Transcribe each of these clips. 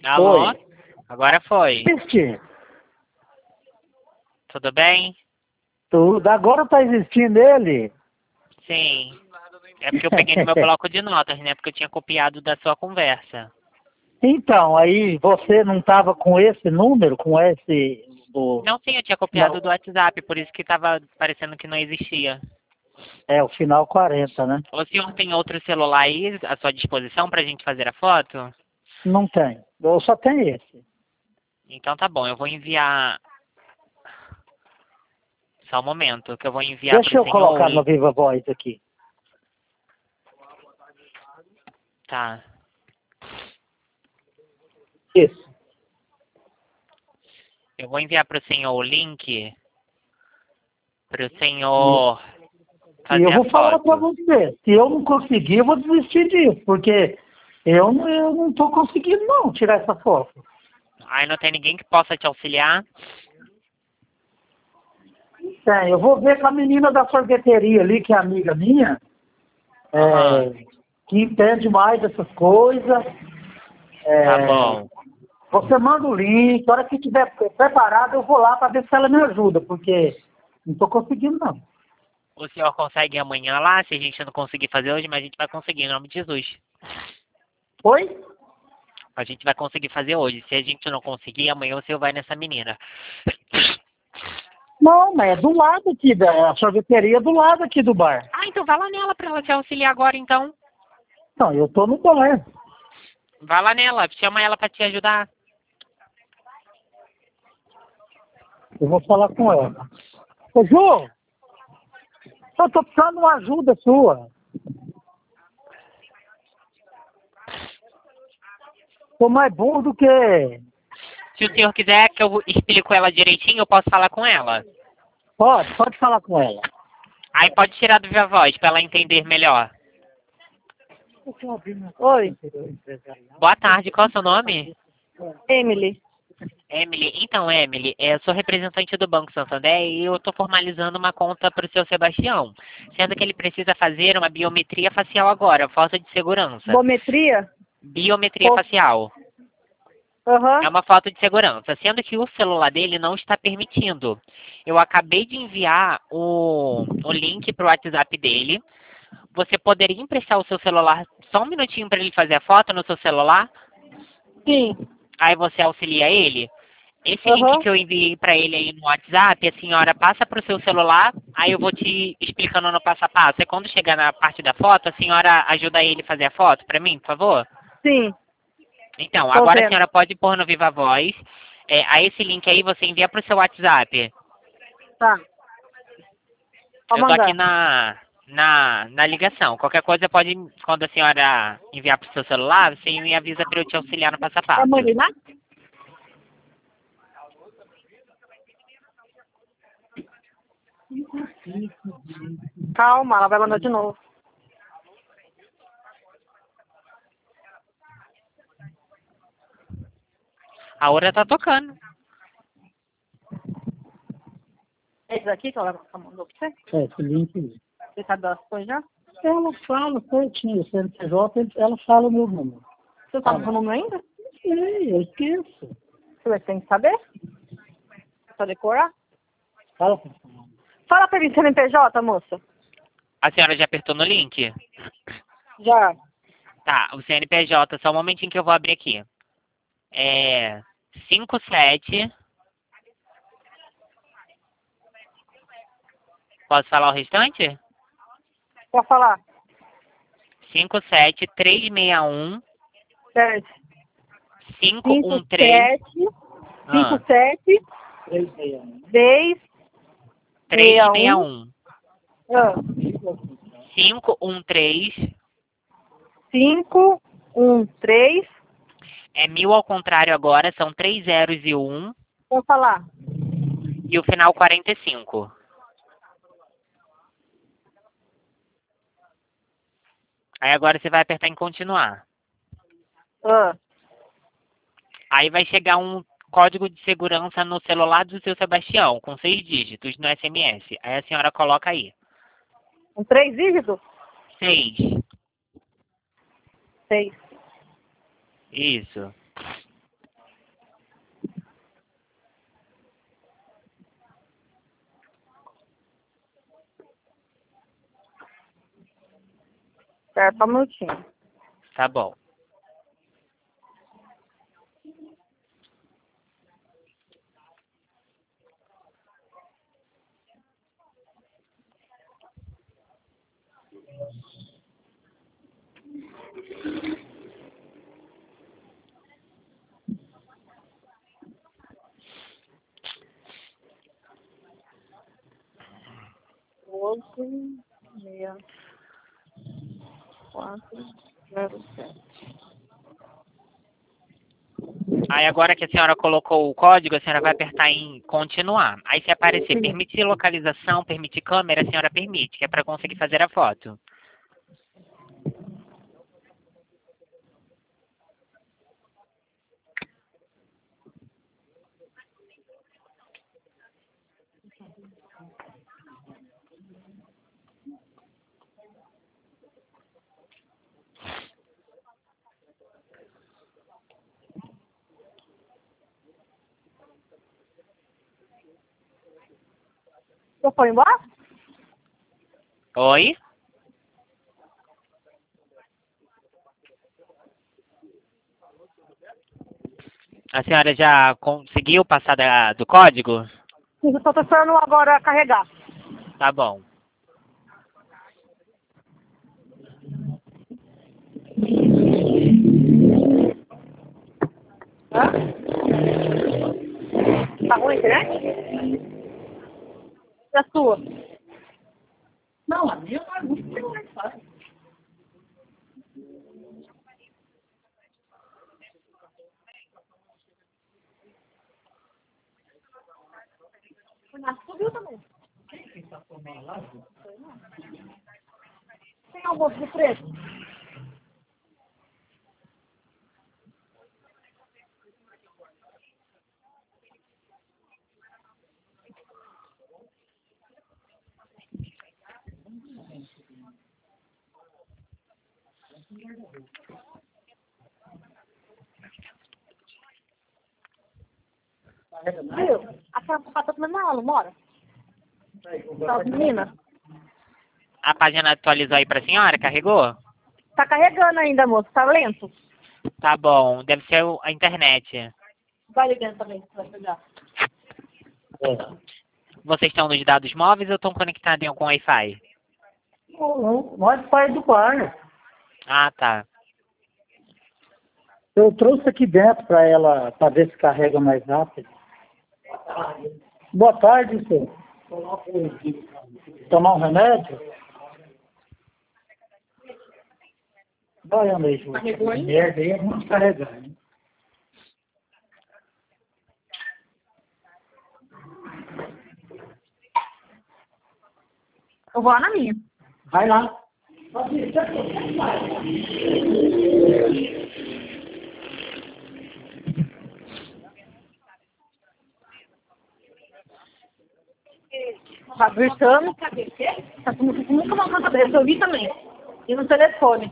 Alô? Oi. Agora foi. Existir. Tudo bem? Tudo. Agora tá existindo ele? Sim. É porque eu peguei no meu bloco de notas, né? Porque eu tinha copiado da sua conversa. Então, aí você não tava com esse número, com esse do. Não, sim, eu tinha copiado Não. do WhatsApp, por isso que tava parecendo que não existia. É, o final 40, né? O senhor tem outro celular aí à sua disposição pra gente fazer a foto? Não tem. Eu só tenho esse. Então tá bom, eu vou enviar. Só um momento, que eu vou enviar Deixa pro eu senhor. colocar no Viva Voz aqui. Tá. Isso. Eu vou enviar pro senhor o link pro senhor E fazer eu a vou falar pra foto. você. Se eu não conseguir, eu vou desistir disso. Porque eu não tô conseguindo, não, tirar essa foto. Aí não tem ninguém que possa te auxiliar? Tem. Eu vou ver com a menina da sorveteria ali, que é amiga minha. Aham. Que entende mais dessas coisas. Tá É, bom. você manda o link, a hora que estiver preparado, eu vou lá para ver se ela me ajuda, porque não estou conseguindo, não. O senhor consegue ir amanhã lá, se a gente não conseguir fazer hoje, mas a gente vai conseguir, em nome de Jesus. Oi? A gente vai conseguir fazer hoje. Se a gente não conseguir, amanhã o senhor vai nessa menina. Não, mas é do lado aqui, a sorveteria é do lado aqui do bar. Ah, então vai lá nela pra ela te auxiliar agora, então. Não, eu tô no bar. Vai lá nela, chama ela pra te ajudar. Eu vou falar com ela. Ô, Ju, eu tô precisando de uma ajuda sua. Tô mais burro do que... Se o senhor quiser que eu explico ela direitinho, eu posso falar com ela. Pode falar com ela. Aí pode tirar do viva voz pra ela entender melhor. Oi, Boa tarde, qual é o seu nome? Emily. Emily. Então, Emily, eu sou representante do Banco Santander e eu estou formalizando uma conta para o seu Sebastião, sendo que ele precisa fazer uma biometria facial agora, foto de segurança. Bometria? Biometria facial. Aham. É uma foto de segurança, sendo que o celular dele não está permitindo. Eu acabei de enviar o link para o WhatsApp dele. Você poderia emprestar o seu celular só um minutinho para ele fazer a foto no seu celular? Sim. Aí você auxilia ele? Esse link Aham. que eu enviei para ele aí no WhatsApp, a senhora passa para o seu celular, aí eu vou te explicando no passo a passo. E quando chegar na parte da foto, a senhora ajuda ele a fazer a foto para mim, por favor? Sim. Então, Tô agora a vendo. senhora pode pôr no Viva Voz. Aí esse link aí você envia para o seu WhatsApp. Tá. Pode Eu tô aqui mandar. na ligação. Qualquer coisa pode, quando a senhora enviar para o seu celular, você me avisa para eu te auxiliar no passo a É passo. Marina? Calma, ela vai mandar de novo. A hora tá tocando. Esse daqui que ela mandou pra você? Esse link aí. Você sabe das coisas já? Ela fala certinho, o CNPJ, ela fala o meu número. Você sabe o número ainda? Sei, eu esqueço. Você tem que saber? Pra decorar? Fala. Fala pra mim, CNPJ, moça. A senhora já apertou no link? Já. Tá, o CNPJ, só um momentinho que eu vou abrir aqui. É 57. Posso falar o restante? Pode falar. 57361 Certo. 513 57 10 61 361 ah, 513 513. é 1000 ao contrário agora, são 3 zeros e 1 Pode falar. e o final 45. Aí agora você vai apertar em continuar. Ah, Aí vai chegar um código de segurança no celular do seu Sebastião, com 6 dígitos no SMS. Aí a senhora coloca aí. um 3 dígitos? 6. 6. Isso. Espera só um minutinho. Tá bom. Doze, 6407. Aí agora que a senhora colocou o código, a senhora vai apertar em continuar. Aí se aparecer Sim. permitir localização, permitir câmera, a senhora permite, que é para conseguir fazer a foto. Você foi embora? Oi? A senhora já conseguiu passar do código? Sim, eu só tô esperando agora carregar. Tá bom. Hã? Tá ruim a internet? E a sua? Não, a minha vai muito bem, Wi-Fi. O Nath subiu também. Quem tá tomando lá? Tem almoço de preço? Viu? Aquela papai tá tomando aula, mora? Tá, menina? A página atualizou aí pra senhora? Carregou? Tá carregando ainda, moço. Tá lento? Tá bom. Deve ser a internet. Vai ligando também, você vai pegar. Vocês estão nos dados móveis ou estão conectados em algum Wi-Fi? O Wi-Fi do bar. Ah, tá. Eu trouxe aqui dentro para ela, para ver se carrega mais rápido. Boa tarde, senhor. Tomar um remédio? Vai, André, Ju. Carregou aí? Merda, aí é muito carregar, hein? Eu vou lá na minha. Vai lá. Tá gritando. Tá com nunca mal na cabeça. Eu vi também. E no telefone.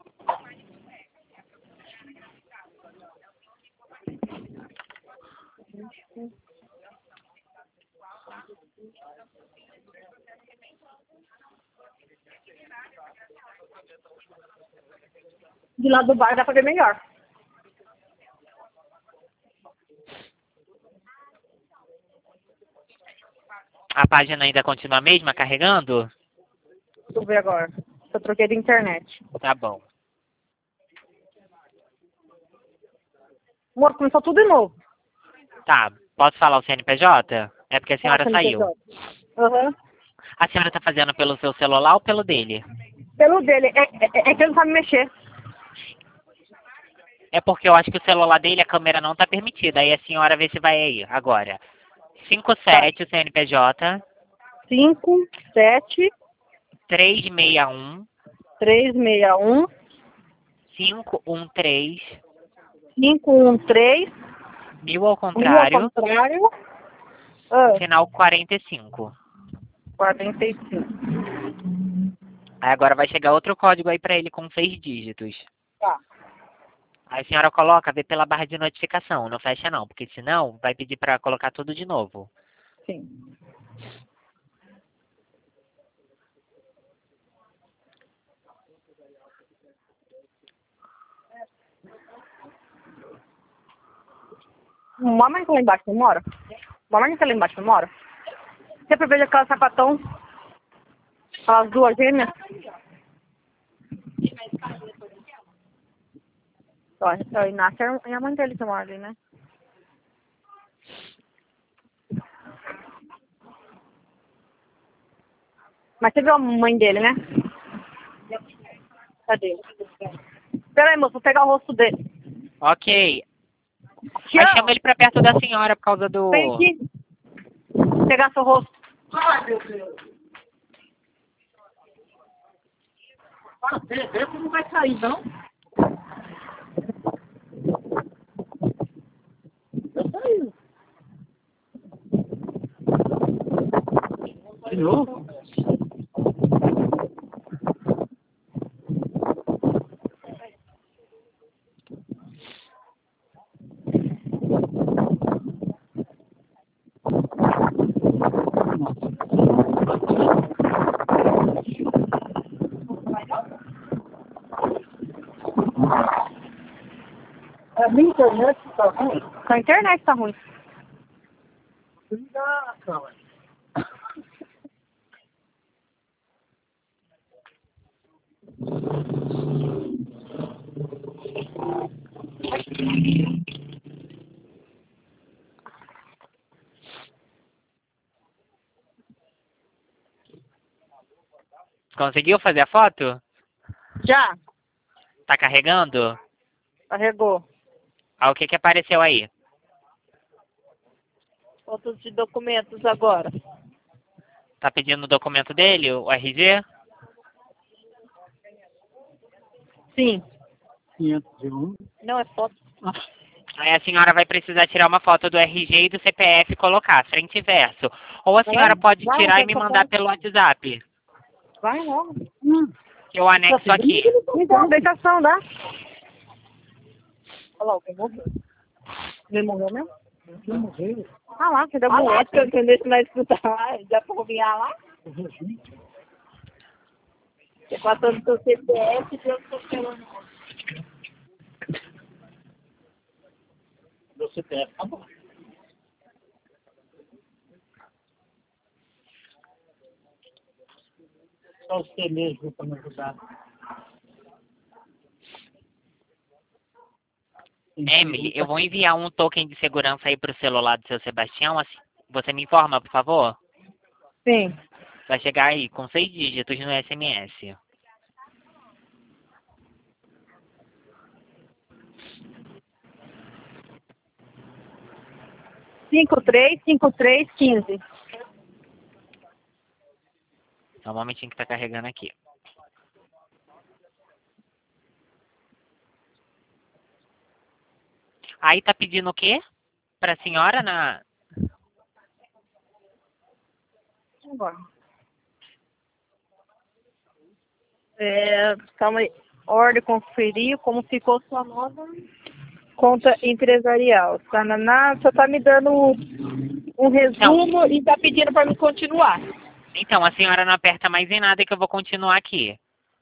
De lá do bar dá pra ver melhor. A página ainda continua a mesma, carregando? Deixa eu ver agora. Eu troquei de internet. Tá bom. Amor, começou tudo de novo. Tá. Posso falar o CNPJ? É porque a senhora Passa no saiu. TikTok. Aham. A senhora tá fazendo pelo seu celular ou pelo dele? Pelo dele. É que ele não sabe mexer. É porque eu acho que o celular dele, a câmera não tá permitida. Aí a senhora vê se vai aí, agora. 57, o CNPJ, 5, 7, 361, 3, 6, 1, 513, 5, 1, 3, 1000 ao 1 ao contrário, contrário. final 45. 45. Aí agora vai chegar outro código aí pra ele com 6 dígitos. Tá. Aí a senhora coloca, vê pela barra de notificação, não fecha não, porque senão vai pedir pra colocar tudo de novo. Sim. Mamãe que lá embaixo não mora? Mamãe que lá embaixo não mora? Sempre vejo aquela sapatão, aquelas duas gêmeas. Ó, o Inácio é a mãe dele que mora ali, né? Mas você viu a mãe dele, né? Cadê? Pera aí, moço, vou pegar o rosto dele. Ok. Tião, Aí chama ele pra perto da senhora por causa do... vem aqui. Pegar seu rosto. Ai, meu Deus. Ah, dentro não vai sair, não? Já saiu. De novo? A minha internet tá ruim. A internet tá ruim. Não, Conseguiu fazer a foto? Já, Tá carregando? carregou. Ah, o que que apareceu aí? Fotos de documentos agora. Tá pedindo o documento dele, o RG? Sim. 501. Não é foto. Aí a senhora vai precisar tirar uma foto do RG e do CPF e colocar, frente e verso. Ou a senhora pode Vai, tirar vai, e me vai, mandar vai. pelo WhatsApp, Vai logo. que eu anexo aqui. Então, deixação, dá. Olha lá, quem morreu. Ele morreu mesmo? Não morreu. Ah lá, que deu boleto, que eu entendesse mais escutar. Já pra vinhar lá. Você passou no seu CPF e eu tô esperando. Meu CPF tá bom. Só você mesmo para me ajudar. Emily, eu vou enviar um token de segurança aí pro celular do seu Sebastião. Assim, você me informa, por favor? Sim. Vai chegar aí com 6 dígitos no SMS. Cinco três 15. Só um momentinho que tá carregando aqui. Aí tá pedindo o quê? Pra senhora na... Agora. Calma aí. Ordem conferir como ficou sua nova conta empresarial. Tananá, só tá me dando um resumo e tá pedindo para me continuar. Então, a senhora não aperta mais em nada que eu vou continuar aqui.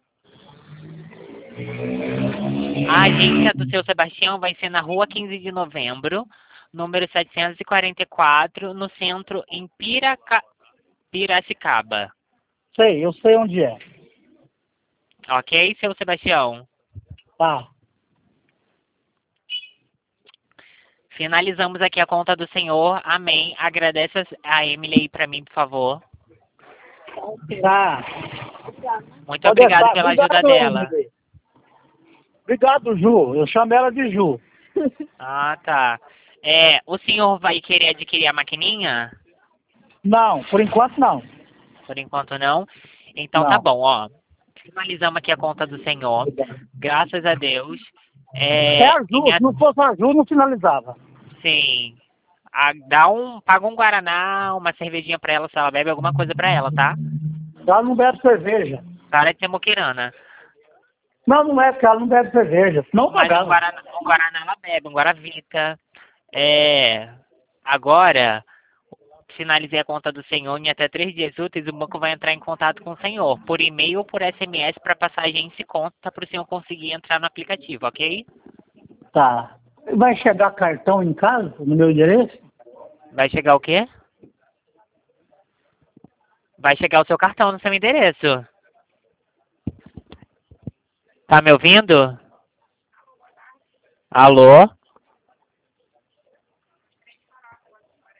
A agência do seu Sebastião vai ser na rua 15 de novembro, número 744, no centro, em Piracicaba. Sei, eu sei onde é. Ok, seu Sebastião? Tá. Finalizamos aqui a conta do senhor. Amém. Agradece a Emily aí pra mim, por favor. Tá. Muito Pode obrigado deixar. pela ajuda Obrigado, dela. Emily. Obrigado, Ju. Eu chamo ela de Ju. Ah, tá. O senhor vai querer adquirir a maquininha? Não, por enquanto não. Por enquanto não. Então Não. tá bom, ó. Finalizamos aqui a conta do senhor. Graças a Deus. É a Ju. Se não fosse a Ju, não finalizava. Sim. Paga um Guaraná, uma cervejinha pra ela, se ela bebe alguma coisa pra ela, tá? Ela não bebe cerveja. Para de ser moqueirana. Não, não é, porque ela não bebe cerveja. Não Mas pagava. um Guaraná ela bebe, um Guaravita. Agora, finalizei a conta do senhor em até 3 dias úteis, o banco vai entrar em contato com o senhor, por e-mail ou por SMS, para passar a agência e conta para o senhor conseguir entrar no aplicativo, ok? Tá. Vai chegar cartão em casa, no meu endereço? Vai chegar o quê? Vai chegar o seu cartão no seu endereço. Tá me ouvindo? Alô?